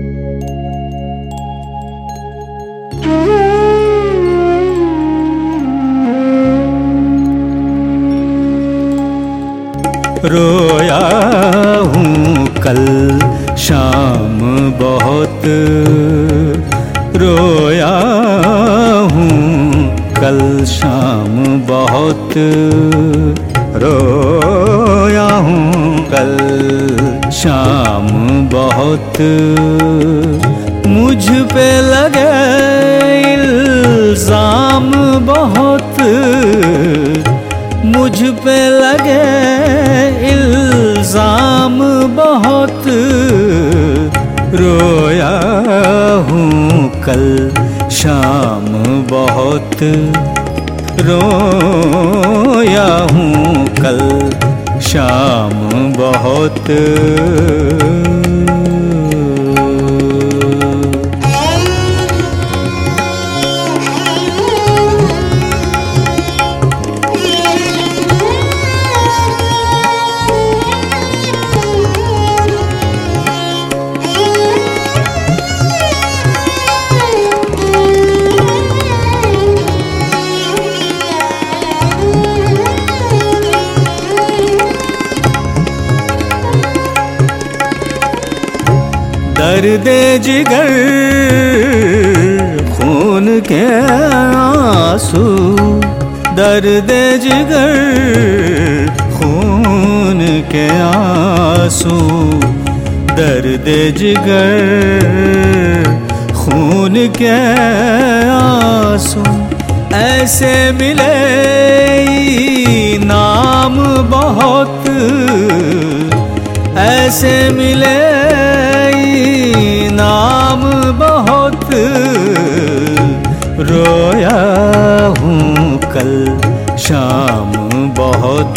रोया हूँ कल शाम बहुत, रोया हूँ कल शाम बहुत, रोया हूँ कल शाम बहुत। मुझ पे लगे इल्जाम बहुत, मुझ पे लगे इल्जाम बहुत। रोया हूँ कल शाम बहुत, रोया हूँ कल शाम बहुत। दर्द जिगर खून के आंसू, दर्द जिगर खून के आंसू, दर्द जिगर खून के आंसू। ऐसे मिले नाम बहुत, ऐसे मिले नाम बहुत। रोया हूँ कल शाम बहुत,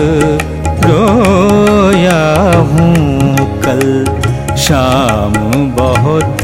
रोया हूँ कल शाम बहुत।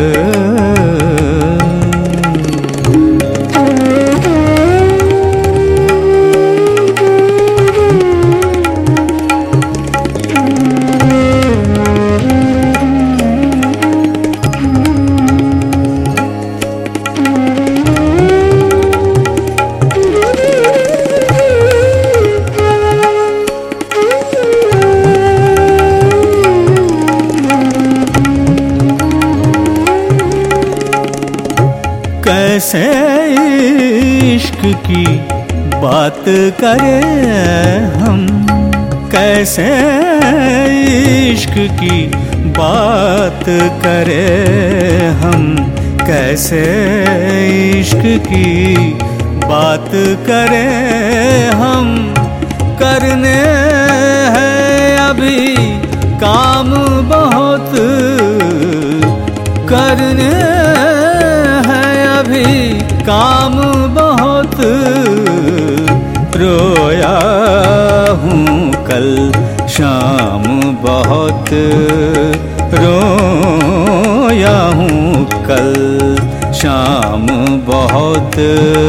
कैसे इश्क की बात करें हम, कैसे इश्क की बात करें हम, कैसे इश्क की बात करें हम। करने हैं अभी काम बहुत, करने अभी काम बहुत। रोया हूँ कल शाम बहुत, रोया हूँ कल शाम बहुत।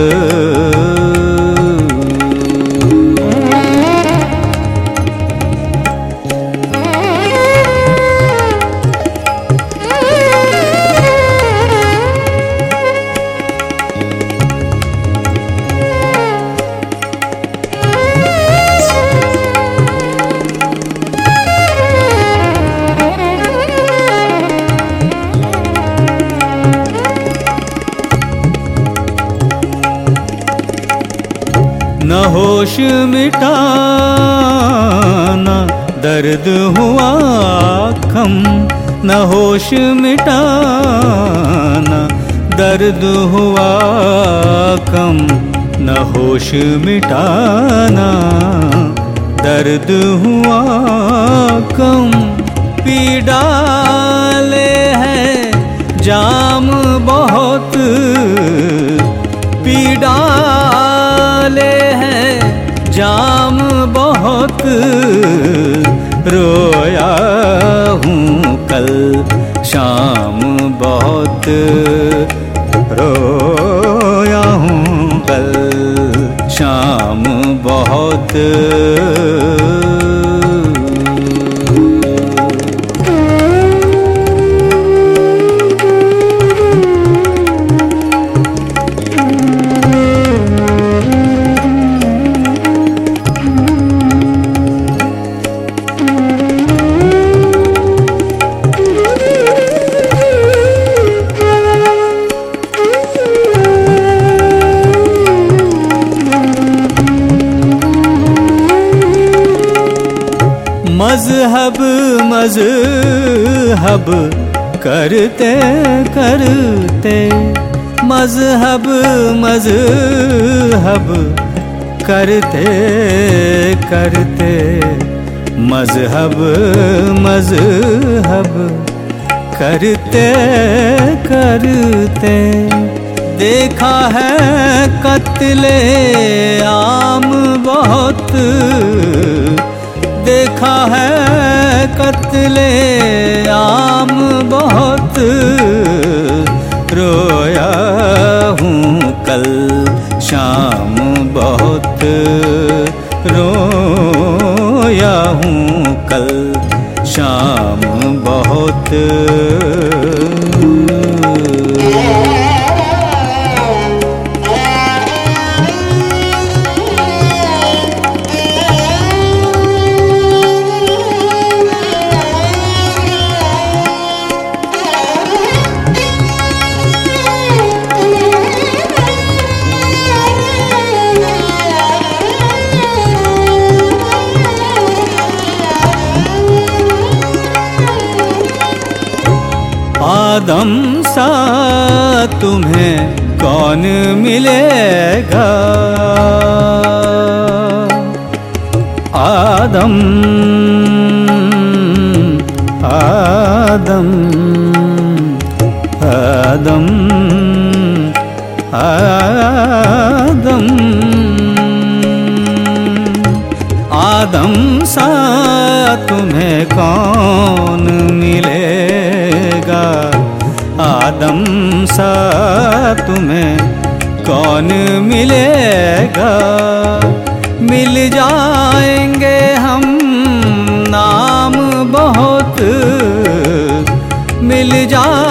न होश मिटाना दर्द हुआ कम, न होश मिटाना दर्द हुआ कम, न होश मिटाना दर्द हुआ कम। पी डाले हैं जाम बहुत, पी डाले हैं जाम बहुत। रोया हूँ कल शाम बहुत, रोया हूँ कल शाम बहुत। मज़हब करते करते, मज़हब मज़हब करते करते, मज़हब मज़हब करते करते, देखा है कत्ले आम बहुत, देखा है कत्ले आम बहुत, रोया हूँ कल शाम बहुत, रोया हूँ कल शाम बहुत। आदम सा तुम्हें कौन मिलेगा, आदम आदम आदम आदम, आदम सा तुम्हें कौन मिलेगा, आदम सा तुम्हें कौन मिलेगा। मिल जाएंगे हम नाम बहुत, मिल जा